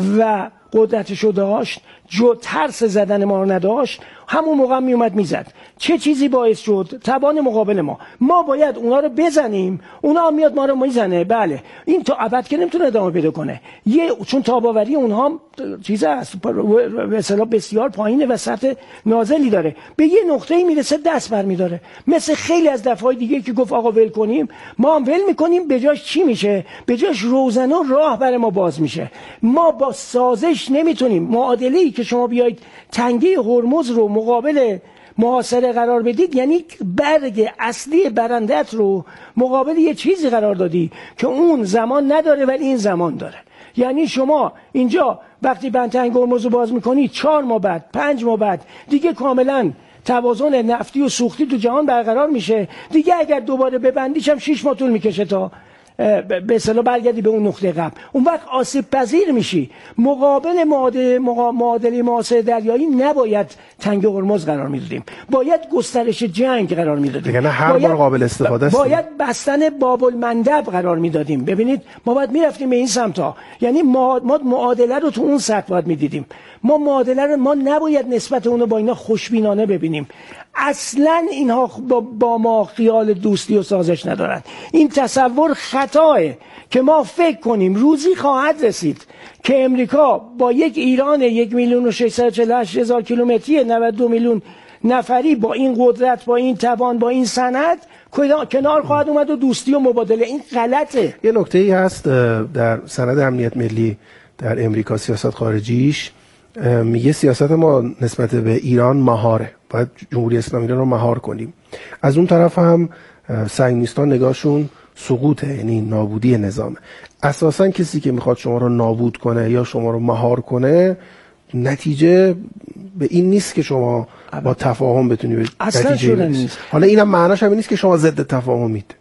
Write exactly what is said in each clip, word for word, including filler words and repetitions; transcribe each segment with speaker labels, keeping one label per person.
Speaker 1: و قدرتشو داشت، جو ترس زدن ما رو نداشت، همون موقع می اومد میزد. چه چیزی باعث شد؟ توان مقابل ما. ما باید اونا رو بزنیم، اونا هم میاد ما رو میزنه. بله این تا ابد که نمیتونه ادامه پیدا کنه، یه چون تاباوری اونها هم چیز است به اصطلاح بسیار پایینه و سطح نازلی داره، به یه نقطه‌ای میرسه دست برمی‌داره. مثل خیلی از دفعات دیگه که گفت آقا ول کنیم، ما هم ول میکنیم، به جاش چی میشه؟ به جاش روزنه و راه برای ما باز میشه. ما با سازش نمیتونیم. معادله‌ای که شما بیاید تنگه هرمز رو مقابل محاصره قرار بدید، یعنی برگ اصلی برندت رو مقابل یه چیزی قرار دادی که اون زمان نداره ولی این زمان داره. یعنی شما اینجا وقتی بندتنگ هرمز رو باز میکنی، چهار ماه بعد، پنج ماه بعد دیگه کاملا توازن نفتی و سوختی تو جهان برقرار میشه دیگه. اگر دوباره ببندیش هم شش ماه طول میکشه تا به اصطلاح برگردی به اون نقطه قبل. اون وقت آسیب پذیر میشی. مقابل معادله معادله معاصر دریایی نباید تنگ هرمز قرار میدادیم، باید گسترش جنگ قرار میدادیم،
Speaker 2: دیگه هر بار قابل استفاده است،
Speaker 1: باید بستن باب المندب قرار میدادیم. ببینید ما باید میرفتیم به این سمتا، یعنی ما ما معادله رو تو اون سطح باید میدیدیم. ما معادله رو ما نباید نسبت اون رو با اینا خوشبینانه ببینیم. اصلا اینها با ما خیال دوستی و سازش ندارن. این تصور خطاه که ما فکر کنیم روزی خواهد رسید که امریکا با یک ایران یک میلیون و ششصد و چهل و هشت هزار کیلومتری نود و دو میلیون نفری با این قدرت، با این توان، با این سند کنار خواهد اومد و دوستی و مبادله. این غلطه.
Speaker 2: یه نکته ای هست در سند امنیت ملی در امریکا، سیاست خارجیش میگه سیاست ما نسبت به ایران مهاره، باید جمهوری اسلامی رو مهار کنیم. از اون طرف هم صهیونیستان نگاهشون سقوطه، یعنی نابودی نظامه. اساسا کسی که میخواد شما رو نابود کنه یا شما رو مهار کنه، نتیجه به این نیست که شما با تفاهم بتونی به نتیجه برسی. حالا اینم معناش هم نیست که شما ضد تفاهمید.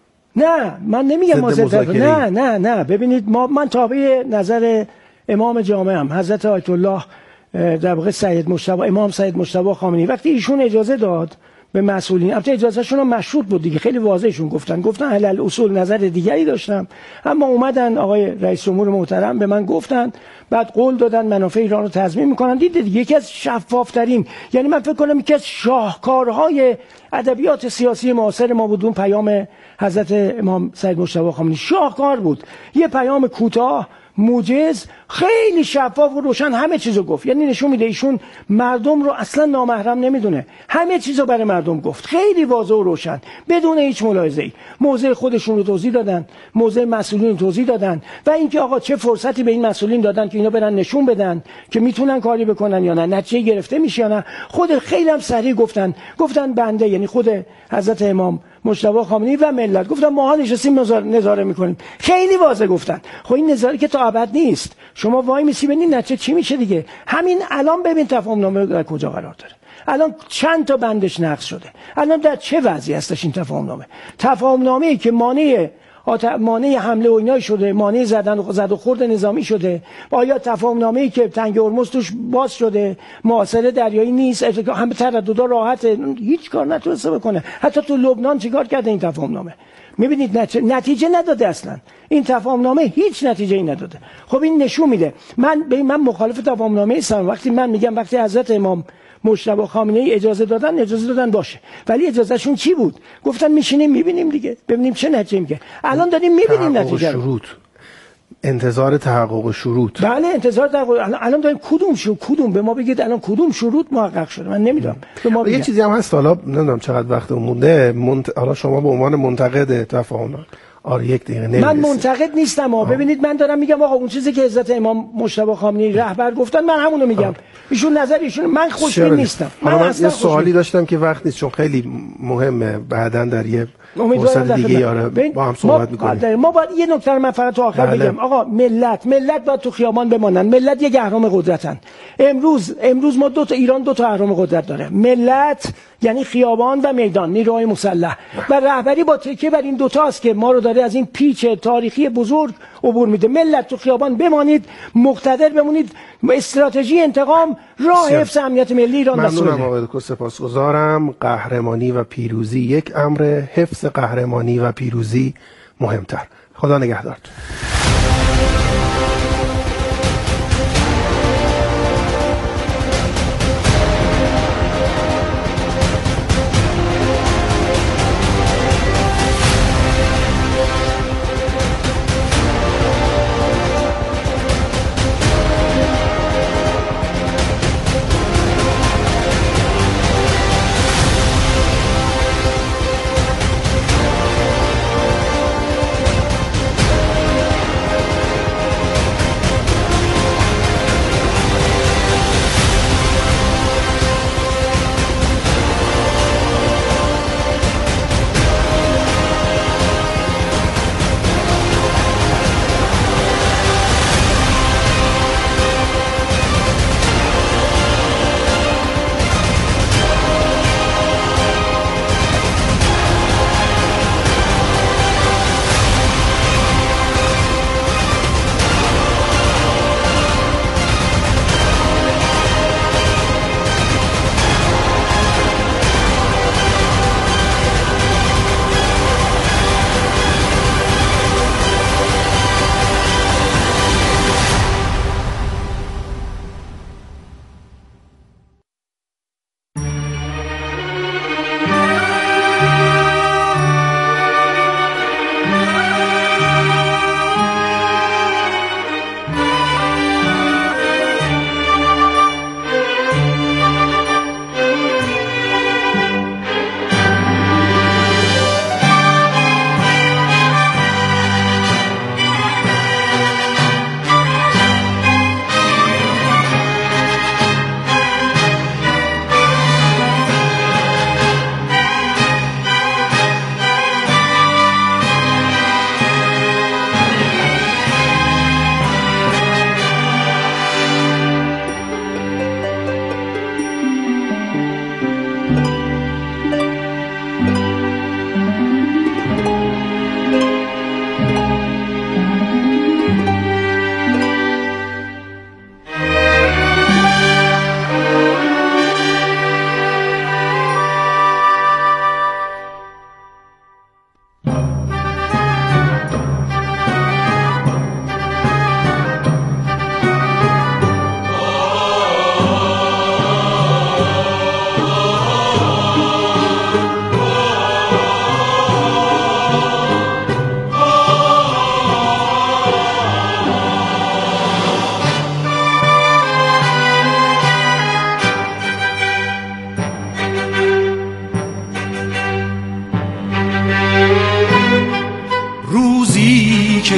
Speaker 1: نه من نمیگم ما ضد تفاهم، نه نه نه. ببینید ما من تابع نظر امام جامع هم حضرت آیت الله در واقع سید مجتبی، امام سید مجتبی خامنه‌ای، وقتی ایشون اجازه داد به مسئولین، البته اجازهشون هم مشروط بود دیگه، خیلی واضحشون گفتن گفتن اهل اصول نظر دیگری داشتم، اما اومدن آقای رئیس جمهور محترم به من گفتن، بعد قول دادن منافع ایران رو تضمین میکنن. دیدید دیگه یکی از شفافترین، یعنی من فکر کنم یکی از شاهکارهای ادبیات سیاسی معاصر ما بود اون پیام حضرت امام سید مجتبی خامنه‌ای. شاهکار بود، یه پیام کوتاه موجز، خیلی شفاف و روشن همه چیزو گفت. یعنی نشون میده ایشون مردم رو اصلا نامحرم نمیدونه، همه چیزو برای مردم گفت، خیلی واضح و روشن بدون هیچ ملاحظه‌ای. موضع خودشون رو توضیح دادن، موضع مسئولین رو توضیح دادن و اینکه آقا چه فرصتی به این مسئولین دادن که اینا برن نشون بدن که میتونن کاری بکنن یا نه، نتیجه گرفته میشه یا نه. خود خیلی هم صریح گفتن گفتن بنده، یعنی خود حضرت امام مجتبی خامنه‌ای و ملت گفتن ما ها نشستیم نظاره میکنیم. خیلی واضح گفتن. خب این نظاره که تا ابد نیست، شما وای میسی ببینید نتیجه چی میشه دیگه. همین الان ببین تفاهم نامه در کجا قرار داره، الان چند تا بندش نقض شده، الان در چه وضعی هستش این تفاهم نامه. تفاهم نامه‌ای که مانع مانع حمله و اینا شده، مانع زدن و زد و خورد نظامی شده. آیا تفاهم نامه‌ای که تنگ هرمز توش باز شده، محاصره دریایی نیست، همه ترددها راحته، هیچ کار نتونسته بکنه. حتی تو لبنان چیکار کرده این تفاهم نامه؟ میبینید نتیجه نداده، اصلا این تفاهم نامه هیچ نتیجه ای نداده. خب این نشون میده من به من مخالف تفاهم نامه هستم. وقتی من میگم وقتی حضرت امام مجتبی خامنه‌ای اجازه دادن، اجازه دادن باشه، ولی اجازهشون چی بود؟ گفتن میشینیم میبینیم دیگه، ببینیم چه نتیجه میگه. الان داریم میبینیم نتیجه رو.
Speaker 2: شروط، انتظار تحقق شروط.
Speaker 1: بله انتظار تحقق. الان داریم کدوم شو کدوم به ما بگید الان کدوم شروط محقق شده، من نمیدونم. به ما
Speaker 2: یه چیزی هم هست، حالا نمیدونم چقدر وقت مونده، منت... حالا شما به عنوان منتقد تفاهم، آره یک دقیقه نمیرسه.
Speaker 1: من منتقد نیستم ها. ببینید من دارم میگم آقا اون چیزی که حضرت امام مجتبی خامنه‌ای رهبر گفتن من همونو میگم. آه. ایشون نظر ایشون، من خوشبین نیستم. من,
Speaker 2: من
Speaker 1: اصلا
Speaker 2: یه سوالی داشتم که وقت نیست چون خیلی مهمه، بعداً در یه فرصت دیگه یاره با هم صحبت می‌کنیم.
Speaker 1: ما باید یه نکته رو من فقط تو آخر بله. بگم آقا ملت ملت باید تو خیابان بمانن. ملت یک اهرم قدرتن. امروز امروز ما دو تا ایران دو تا اهرم قدرت داره. ملت یعنی خیابان و میدان، نیروهای مسلح و رهبری با تکیه بر این دو تاست که ما رو داره از این پیچ تاریخی بزرگ عبور میده. ملت تو خیابان بمانید، مقتدر بمونید، استراتژی انتقام راه حفظ امنیت ملی ایران مسئوله.
Speaker 2: ممنونم آقای دکتر، سپاسگزارم. قهرمانی و پیروزی یک امر، حفظ قهرمانی و پیروزی مهمتر. خدا نگهدارتون.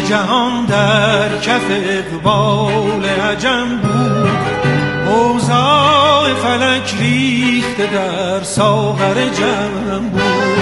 Speaker 3: جهان در کف اقبال عجم بود، اوضاع فلک ریخته در ساغر جم بود.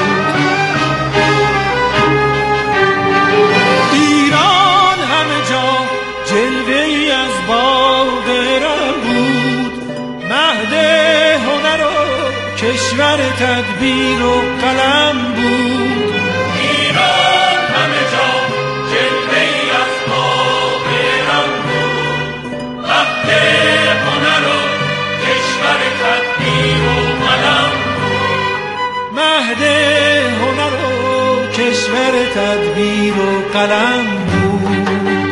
Speaker 3: ایران همه جا جلوه‌ای از باغ رم بود، مهد هنر و کشور تدبیر و قلم بود. ایران همه جا جلوه‌ای از باغ رم بود، مهد هنر و کشور تدبیر و قلم بود. مهد هنر و کشور تدبیر و قلم بود.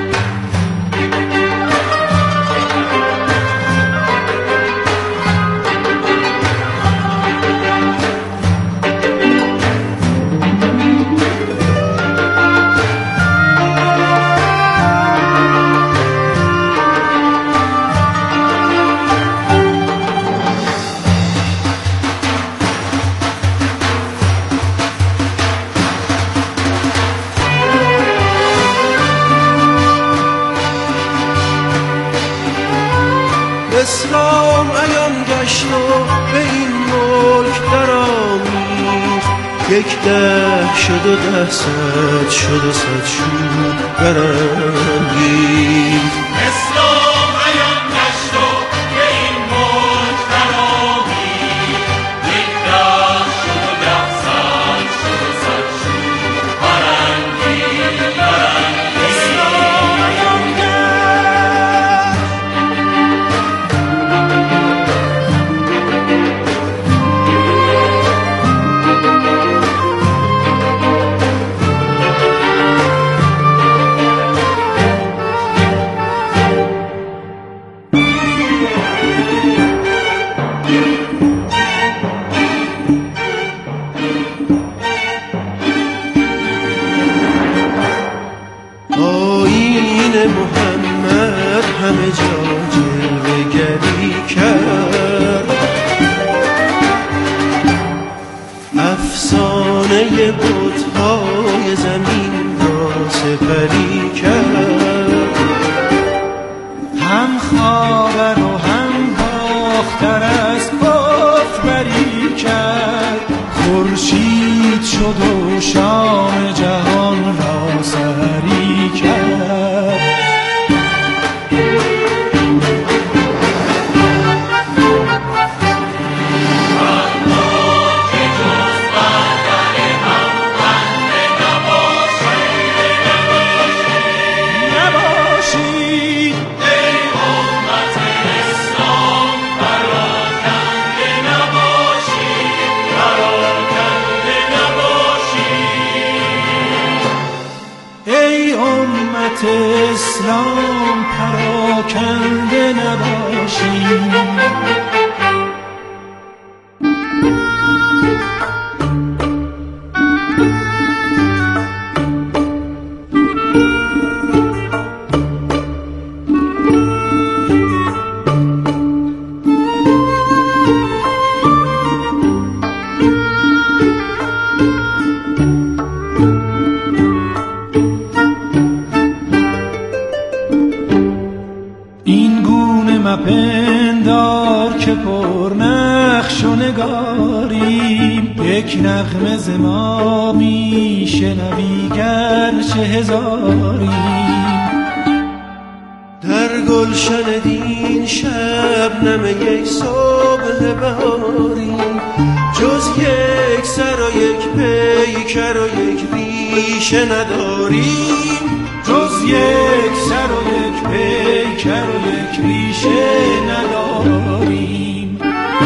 Speaker 4: اسلام عیان گشت و به این ملک درآمیخت، یک ده شد و ده صد شد و صد شد برانگیخت.
Speaker 3: اسلام عیان گشت و به این ملک درآمیخت، یک ده شد و ده صد شد و صد شد برانگیخت. اسلام عیان
Speaker 4: آیین محمد همه جا جلوه‌گری کرد، افسانه بت‌های زمین را سپری کرد.
Speaker 3: هم خاور و هم باختر از کفر بری کرد، خورشید شد و شام جهان را سحری کرد. اسلام پراکنده نباشی. مپندار که پر نقش و نگاریم، یک نغمه ز ما می شنوی گرچه هزاریم.
Speaker 4: در گلشن دین شبنم یک صبح بهاریم، جز یک سر و یک پیکر و یک ریشه نداریم.
Speaker 3: جز یک سر و یک پیکر و یک ریشه نداریم.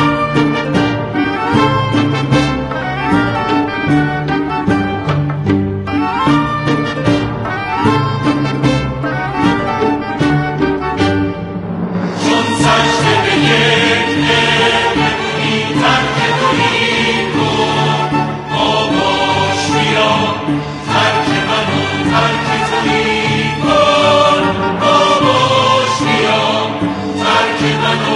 Speaker 3: چون سجده به یک نمونی ترک تویی کن، آباش بیا ترک من و ترک تویی کن. آباش بیا ترک من و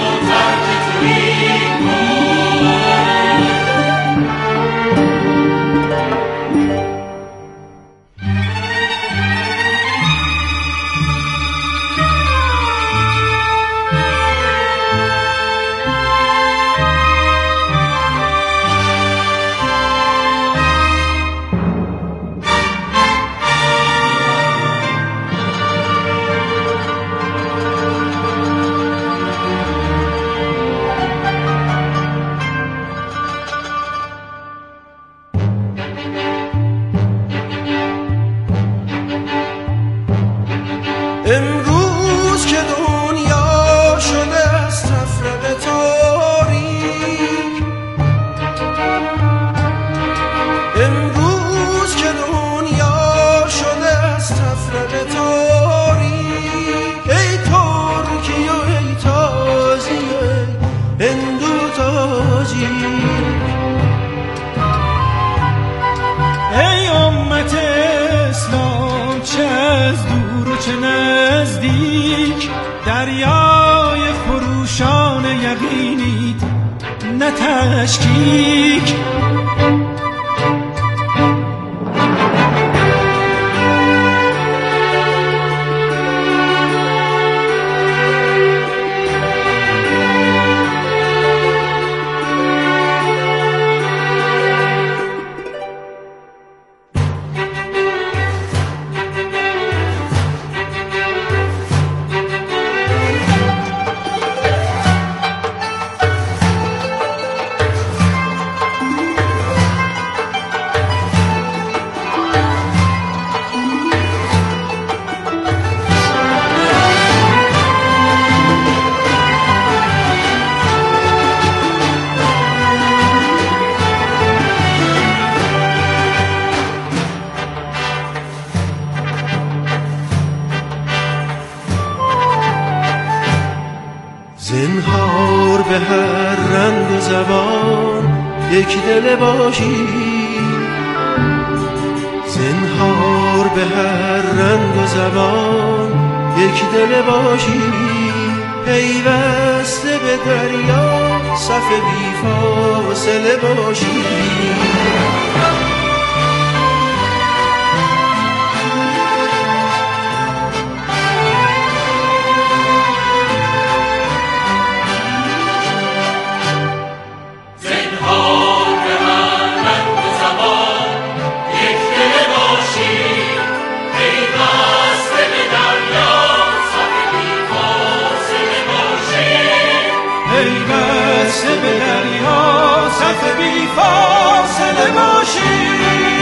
Speaker 3: دریای خروشان یقینید نه تشکیک.
Speaker 4: زنهار به هر رنگ و زبان یک دل باشی، زنهار به هر رنگ و زبان یک دل باشی، پیوسته به دریا صف بی فاصله باشی.
Speaker 3: بی فاصله باشی.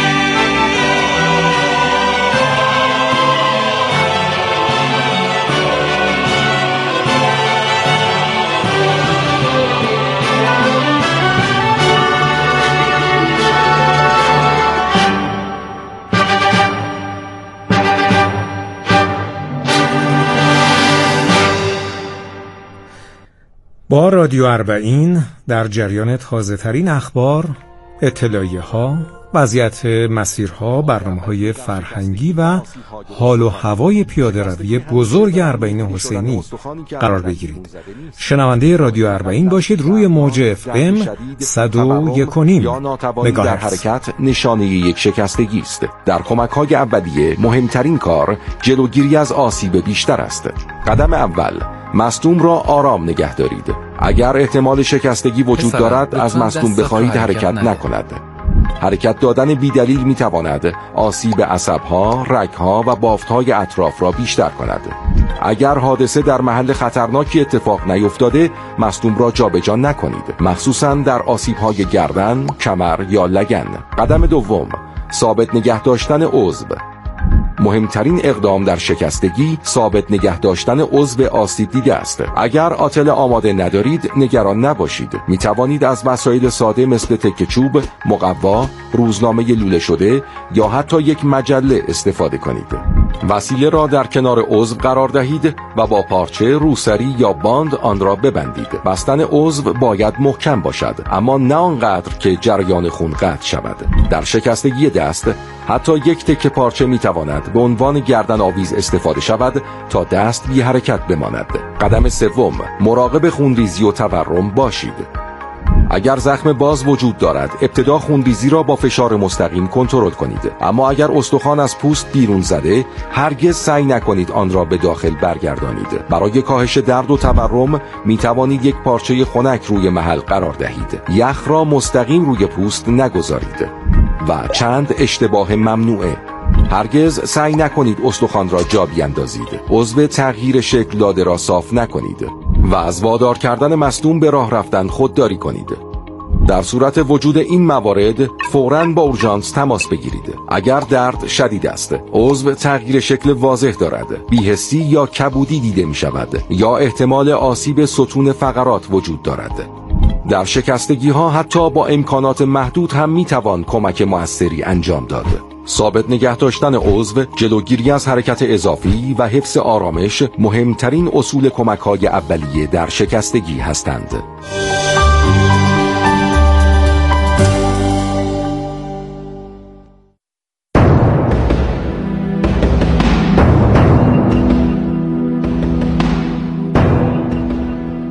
Speaker 5: با رادیو اربعین در جریان تازه ترین اخبار، اطلاعیه ها، وضعیت مسیرها، برنامه‌های فرهنگی و حال و هوای پیاده روی بزرگ اربعین حسینی قرار بگیرید. شنونده رادیو اربعین باشید. روی موج اف ام صد و یک و نیم مگاهرتز.
Speaker 6: در حرکت نشانه یک شکستگی است. در کمک‌های اولیه مهمترین کار جلوگیری از آسیب بیشتر است. قدم اول، مصدوم را آرام نگه دارید. اگر احتمال شکستگی وجود دارد از مصدوم بخواهید حرکت نکند. حرکت دادن بی‌دلیل می‌تواند آسیب عصب‌ها، رگ‌ها و بافت‌های اطراف را بیشتر کند. اگر حادثه در محل خطرناکی اتفاق نیفتاده، مصدوم را جابجا نکنید، مخصوصاً در آسیب‌های گردن، کمر یا لگن. قدم دوم، ثابت نگه داشتن عضو. مهمترین اقدام در شکستگی ثابت نگه داشتن عضو آسیب دیده است. اگر آتل آماده ندارید نگران نباشید. می توانید از وسایل ساده مثل تکه چوب، مقوا، روزنامه لوله شده یا حتی یک مجله استفاده کنید. وسیله را در کنار عضو قرار دهید و با پارچه، روسری یا باند آن را ببندید. بستن عضو باید محکم باشد، اما نه آنقدر که جریان خون قطع شود. در شکستگی دست حتی یک تکه پارچه می تواند به عنوان گردن آویز استفاده شود تا دست بی حرکت بماند. قدم سوم، مراقب خونریزی و تورم باشید. اگر زخم باز وجود دارد، ابتدا خونریزی را با فشار مستقیم کنترل کنید. اما اگر استخوان از پوست بیرون زده، هرگز سعی نکنید آن را به داخل برگردانید. برای کاهش درد و تورم می توانید یک پارچه خنک روی محل قرار دهید. یخ را مستقیم روی پوست نگذارید. و چند اشتباه ممنوعه: هرگز سعی نکنید استخوان را جا بیندازید. عضو تغییر شکل داده را صاف نکنید و از وادار کردن مصدوم به راه رفتن خودداری کنید. در صورت وجود این موارد فوراً با اورژانس تماس بگیرید. اگر درد شدید است، عضو تغییر شکل واضح دارد، بی‌حسی یا کبودی دیده می شود یا احتمال آسیب ستون فقرات وجود دارد. در شکستگی ها حتی با امکانات محدود هم می توان کمک موثری انجام داد. ثابت نگه داشتن عضو، جلوگیری از حرکت اضافی و حفظ آرامش مهمترین اصول کمک‌های اولیه در شکستگی هستند.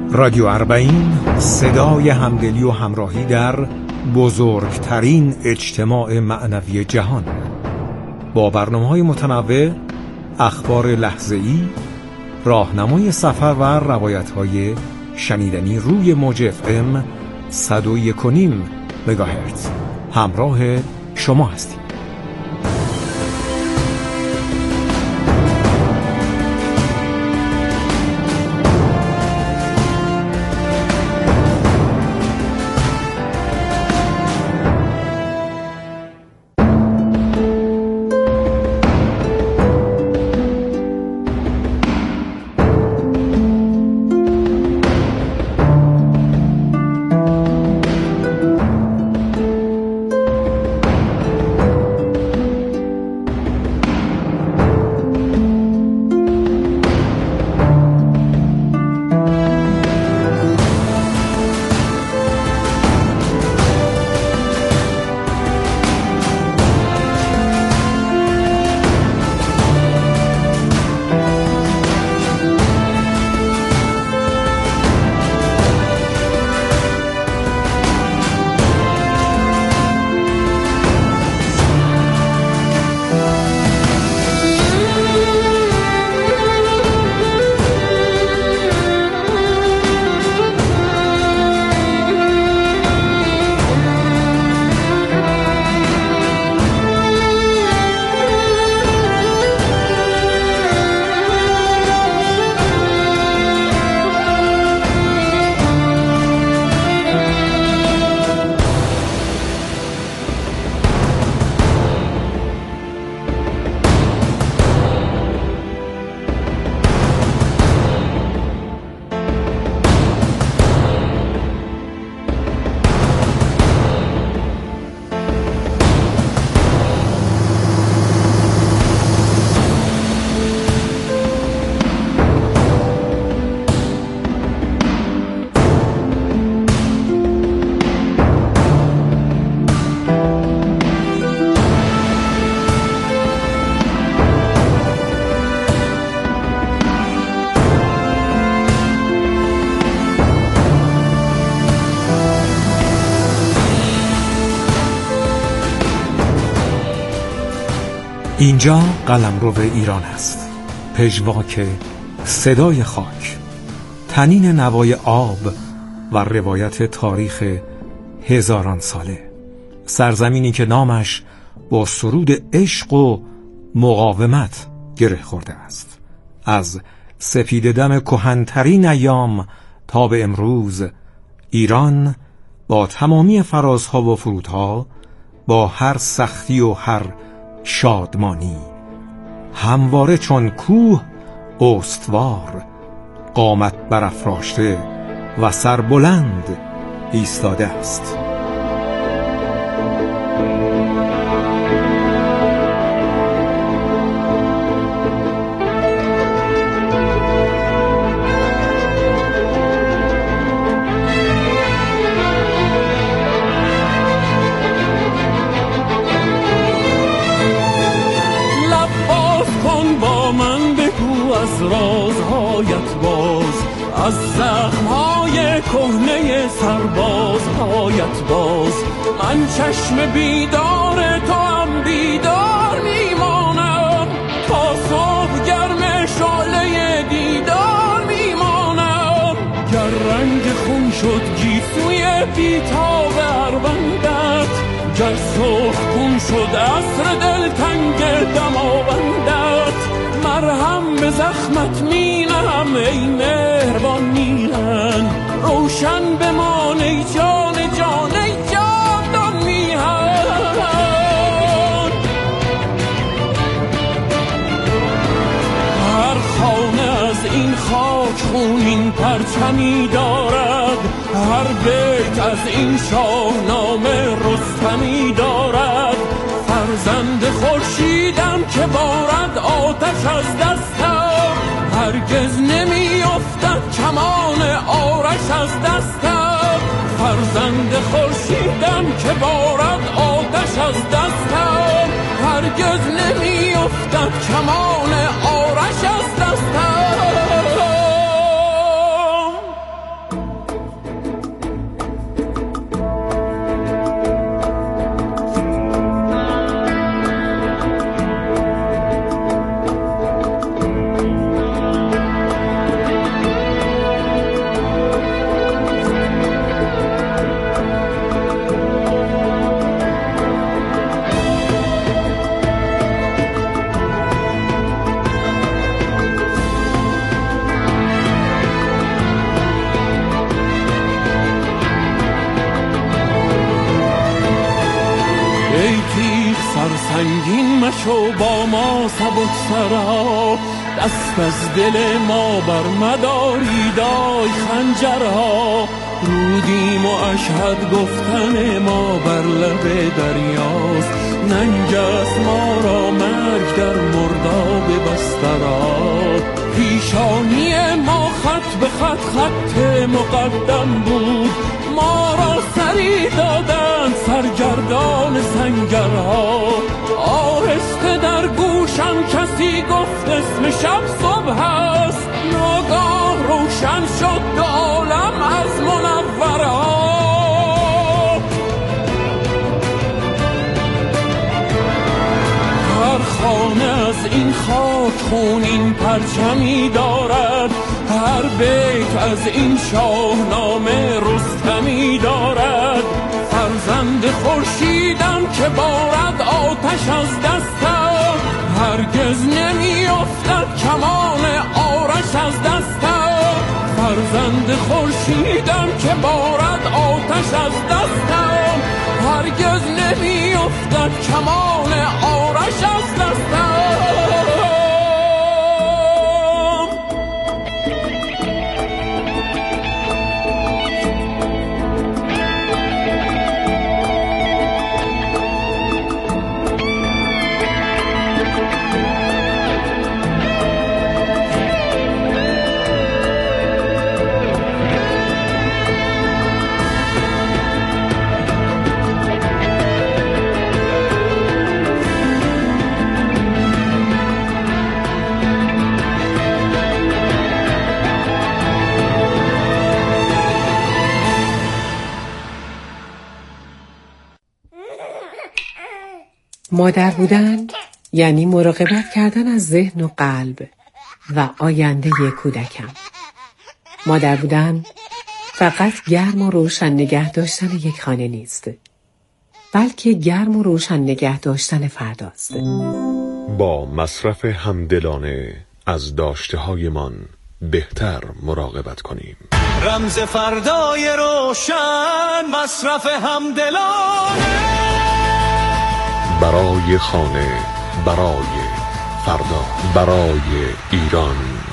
Speaker 5: رادیو اربعین، صدای همدلی و همراهی در بزرگترین اجتماع معنوی جهان، با برنامه‌های متنوع، اخبار لحظه‌ای، راهنمای سفر و روایت‌های شنیدنی روی موج اف ام صد و یک و نیم مگاهرتز. همراه شما هستیم. اینجا قلمرو ایران است، پژواک صدای خاک، تنین نوای آب و روایت تاریخ هزاران ساله، سرزمینی که نامش با سرود عشق و مقاومت گره خورده است. از سپید دم کهن‌ترین ایام تا به امروز، ایران با تمامی فرازها و فرودها، با هر سختی و هر شادمانی، همواره چون کوه استوار، قامت برافراشته و سربلند ایستاده است.
Speaker 4: رازهایت باز، از زخمهای کهنه سربازهایت باز، من چشم بیدار تو هم بیدار میمانم، تا صبح گرم شعله دیدار میمانم. گر رنگ خون شد گیسوی بیتاب اروندت، گر سرخ خون شد عصر دلتنگ دماوندت، مرهم به زخمت مینم ای مهربان میهن، روشن بمان ای جان جان ای جاودان میهن. هر خانه از این خاک خونین پرچمی دارد، هر بیت از این شاهنامه رستمی دارد. فرزند خورشیدم که بارد آتش از دستم، هرگز نمی افتد کمان آرش از دستم. فرزند خورشیدم که بارد آتش از دستم، هرگز نمی افتد کمان آرش از دستم.
Speaker 3: مشو با ما سبک سرها، دست از دل ما بر مداری دای خنجرها. رودیم و اشهد گفتن ما بر لب دریاست، ننگ است ما را مرگ در مرداب بسترها. پیشانی ما خط به خط خط مقدم بود، ما را سری دادند سرگردان سنگرها. آهسته در گوشم کسی گفت اسم شب صبح است، ناگاه روشن شد دو عالم از منورها. هر خانه از این خاک خونین پرچمی دارد، هر بیت از این شاهنامه رستمی دارد. فرزند خورشیدم که بارد آتش از دستم، هرگز نمی افتد کمان آرش از دستم. فرزند خورشیدم که بارد آتش از دستم، هرگز نمی افتد کمان آرش از دستم.
Speaker 7: مادر بودن یعنی مراقبت کردن از ذهن و قلب و آینده کودکم. مادر بودن فقط گرم و روشن نگه داشتن یک خانه نیست، بلکه گرم و روشن نگه داشتن فرداست.
Speaker 8: با مصرف همدلانه از داشته هایمان بهتر مراقبت کنیم.
Speaker 4: رمز فردای روشن، مصرف همدلانه.
Speaker 8: برای خانه، برای فردا، برای ایران.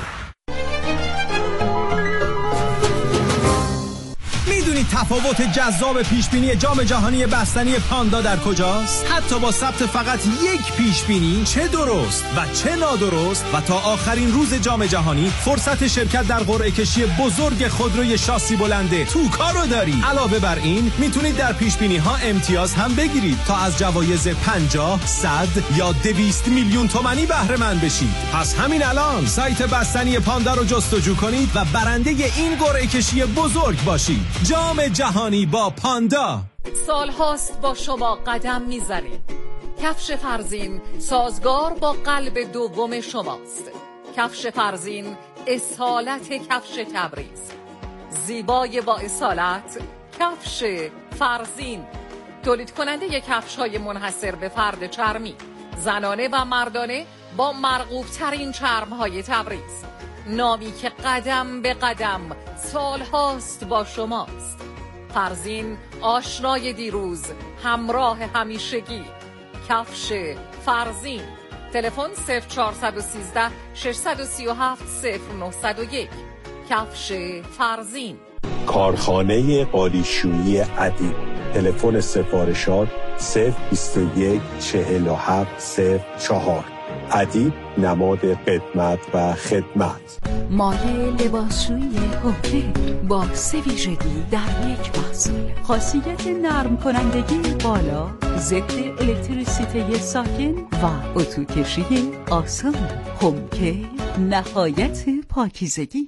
Speaker 9: میدونید تفاوت جذاب پیشبینی جام جهانی بستنی پاندا در کجاست؟ حتی با ثبت فقط یک پیشبینی، چه درست و چه نادرست، و تا آخرین روز جام جهانی فرصت شرکت در قرعه کشی بزرگ خودروی شاسی بلنده توکا رو داری. علاوه بر این میتونید در پیشبینی ها امتیاز هم بگیرید تا از جوایز پنجاه، صد یا دویست میلیون تومانی بهره مند بشید. پس همین الان سایت بستنی پاندا رو جستجو کنید و برنده این قرعه کشی بزرگ باشید. جام جهانی با پاندا.
Speaker 10: سال هاست با شما قدم میزنیم. کفش فرزین سازگار با قلب دوم شماست. کفش فرزین اصالت کفش تبریز، زیبای با اصالت کفش فرزین. تولید کننده یک کفش های منحصر به فرد چرمی، زنانه و مردانه با مرغوب ترین چرم های تبریز. نامی که قدم به قدم سال هاست با شماست. فرزین آشنای دیروز، همراه همیشگی. کفش فرزین. تلفن صفر چهارصد و سیزده ششصد و سی و هفت صفر نهصد و یک. کفش فرزین.
Speaker 11: کارخانه قالیشویی ادیب. تلفن سفارشات صفر بیست و یک چهل و هفت صفر چهار. ادیب نماد قدمت و خدمت.
Speaker 12: مایه لباسشویی هوته با سه ویژگی در یک محصول. خاصیت نرم کنندگی بالا، ضد الکتریسیته ساکن و اتو کشی آسان. همکه نهایت پاکیزگی.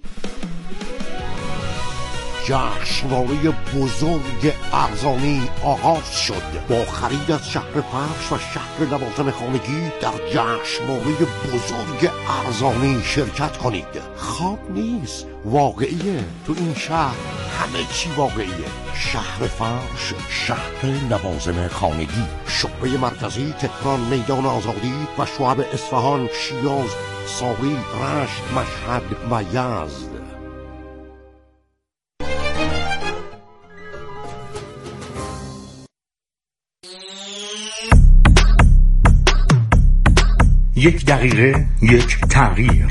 Speaker 13: جشنواره بزرگ ارزانی آغاز شد. با خرید از شهر فرش و شهر لوازم خانگی در جشنواره بزرگ ارزانی شرکت کنید. خواب نیست، واقعیه. تو این شهر همه چی واقعیه. شهر فرش، شهر لوازم خانگی، شعبه مرکزی تهران، میدان آزادی و شعب اصفهان، شیراز، ساری، رشت، مشهد و یزد.
Speaker 14: یک دقیقه یک تغییر.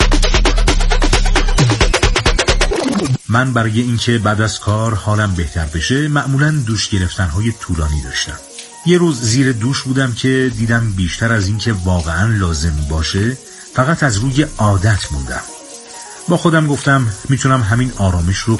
Speaker 14: من برای اینکه بعد از کار حالم بهتر بشه معمولاً دوش گرفتن‌های طولانی داشتم. یه روز زیر دوش بودم که دیدم بیشتر از اینکه واقعاً لازم باشه فقط از روی عادت موندم. با خودم گفتم میتونم همین آرامش رو